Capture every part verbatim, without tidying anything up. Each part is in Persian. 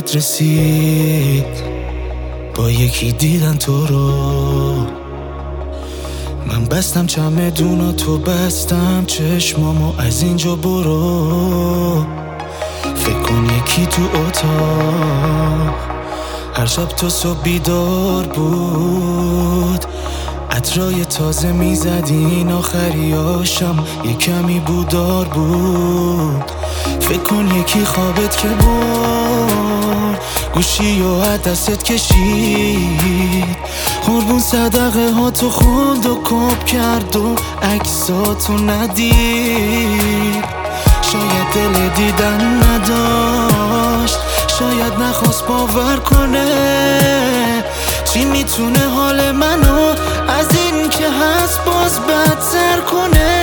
بهت رسید، با یکی دیدن تو رو. من بستم چمدونا، تو بستم چشمامو، از اینجا برو. فکر کن یکی تو اتاق هر شب تو صبح بیدار بود، عطرای تازه میزدین، آخریاشم یه کمی بودار بود. فکر کن یکی خوابت که برد، گوشی و دستت کشید، قربون صدقه ها تو خوند و کپ کرد و عکساتو ندید. شاید دل دیدن نداشت، شاید نخواست باور کنه. چی میتونه حال منو از این که هست باز بدتر کنه؟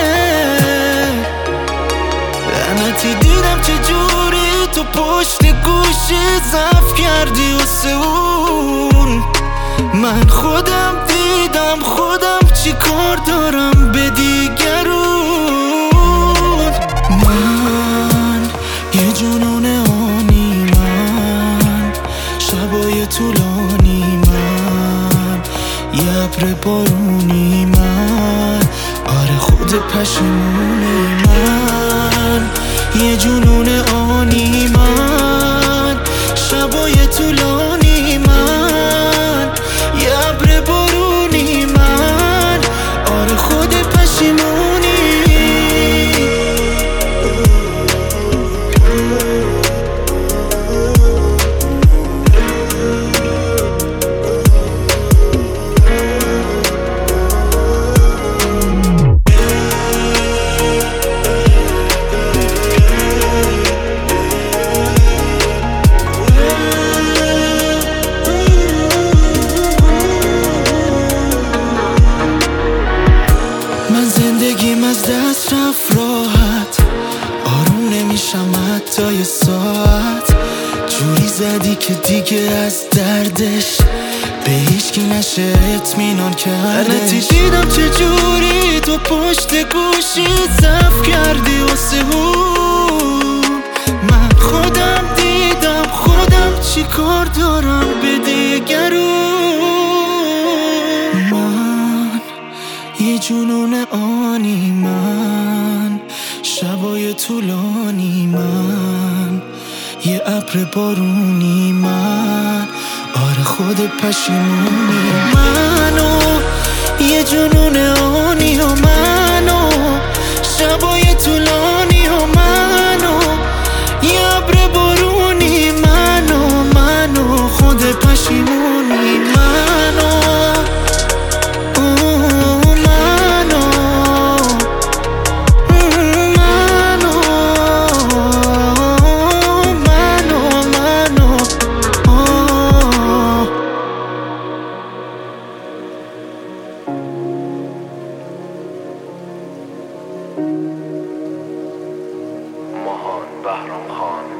لعنتی دیدم چه جوری تو پشت گوشی ضعف کردی واسه اون. من خودم دیدم خودم چی کار دارم به دیگرون. من یه جنون آنی، من شبای طولانی، من یه ابر بارونی، من آره خود پشیمونی. من یه جنون آنی، من شبای طولانی، من یه ابر بارونی، من آره خود پشیمونی. زندگیم از دست رفت راحت، آروم نمیشم حتی یه ساعت. جوری زدی که دیگه از دردش به هیچکی نشه اطمینان کردش. لعنتی دیدم چه جوری تو پشت گوشی ضعف کردی واسه اون. من خودم دیدم خودم چی کار دارم به دیگرون. من یه جنون آنی، من شبای طولانی، من یه ابر بارونی، من آره خود پشیمونی. منو یه جنون آنی و منو شبای طولانی و منو یه ابر بارونی، منو منو خود پشیمونی. منو ماهان بهرام خان.